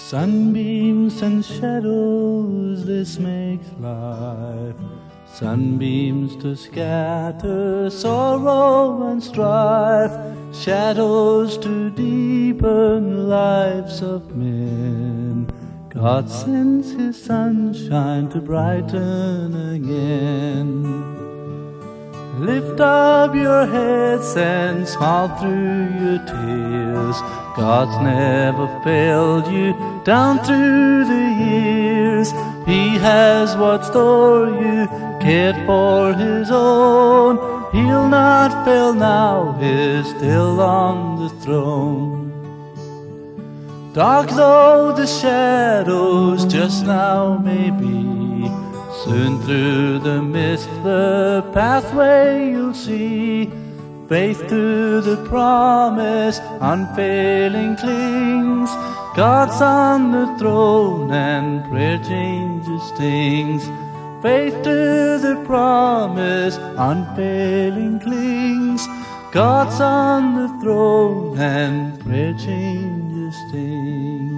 Sunbeams and shadows, this makes life. Sunbeams to scatter sorrow and strife, shadows to deepen lives of men. God sends His sunshine to brighten again. Lift up your heads and smile through your tears. God's never failed you down through the years. He has what store you cared for His own. He'll not fail now, He's still on the throne. Dark though the shadows just now may be, soon through the mist the pathway you'll see. Faith to the promise unfailing clings. God's on the throne and prayer changes things. Faith to the promise unfailing clings. God's on the throne and prayer changes things.